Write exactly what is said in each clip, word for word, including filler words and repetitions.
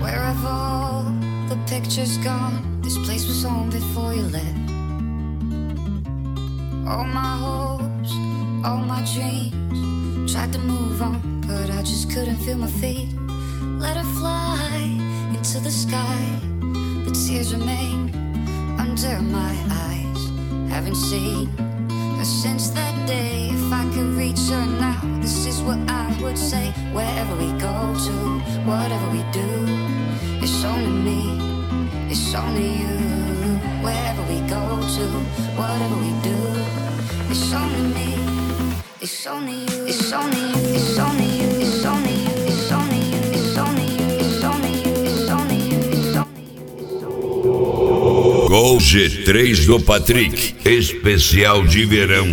Where have all the pictures gone? This place was home before you left. All my hopes, all my dreams, tried to move on, but I just couldn't feel my feet. Let her fly into the sky, but tears remain under my eyes. Haven't seen her since that day. If I could reach her now, this is what I would say. Wherever we go to, whatever we do, it's only me, it's only you. Wherever we go to, whatever we do, it's only me, it's only you, it's only you, it's only you, it's only you, it's only you, it's only you, it's only you, it's only you, it's only you. Gol G três do Patrick, especial de verão.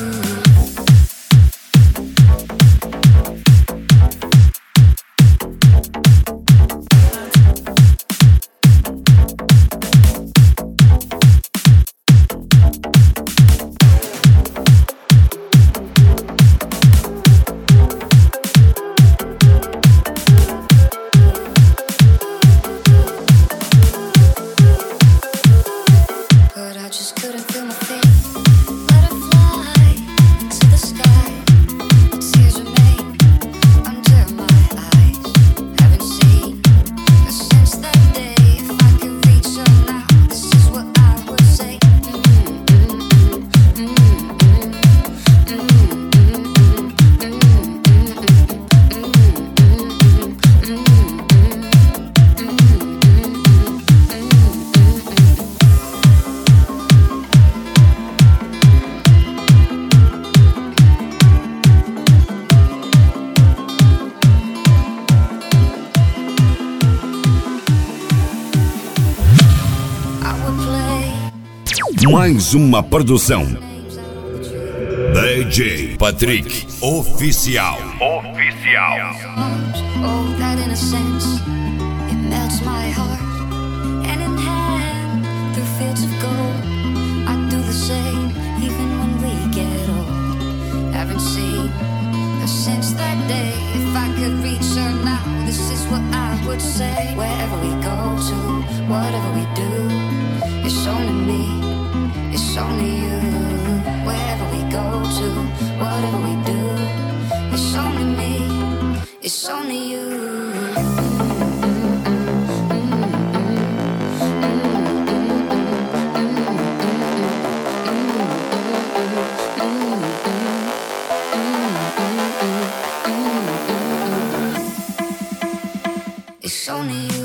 Mais uma produção D J Patrick Oficial. Oficial. Oh, that innocence, it melts my heart. Hand in hand through fields of gold, I do the same even when we get old. Haven't seen her since that day. If I could reach her now, this is what I would say. Wherever we go to, whatever we do, it's only me, it's only you. Wherever we go to, whatever we do, it's only me, it's only you. It's only you.